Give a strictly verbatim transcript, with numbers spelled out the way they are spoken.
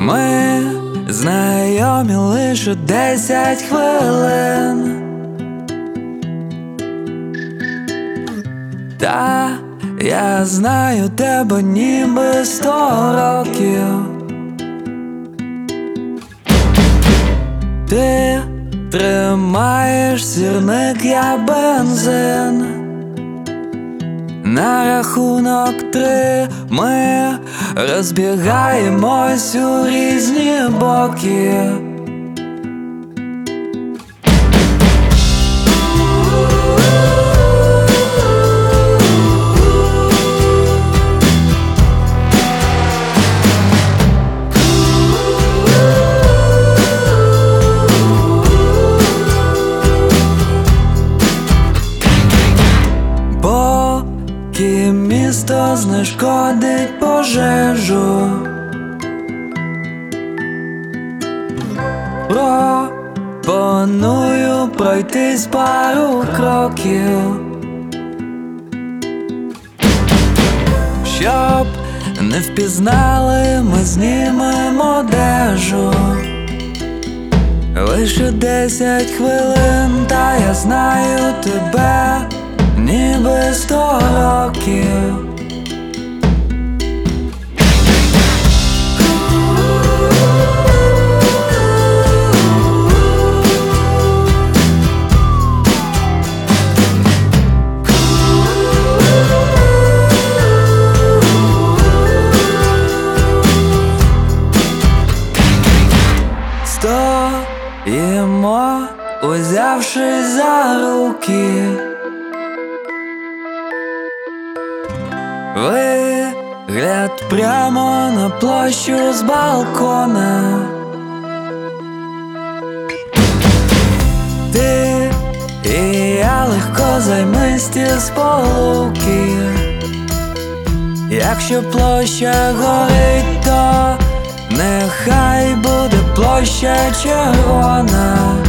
Ми знайомі лише десять хвилин, та я знаю тебе ніби сто років. Ти тримаєш сірник, я бензин. На рахунок три ми розбігаємось у різні боки. Поки місто знешкодить пожежу, пропоную пройтись пару кроків, щоб не впізнали, ми знімемо одежу. Лише десять хвилин, та я знаю тебе ніби сто років. Стоїмо, узявшись за руки, вигляд прямо на площу з балкона. Ти і я легко займисті сполуки. Якщо площа горить, то нехай буде площа червона.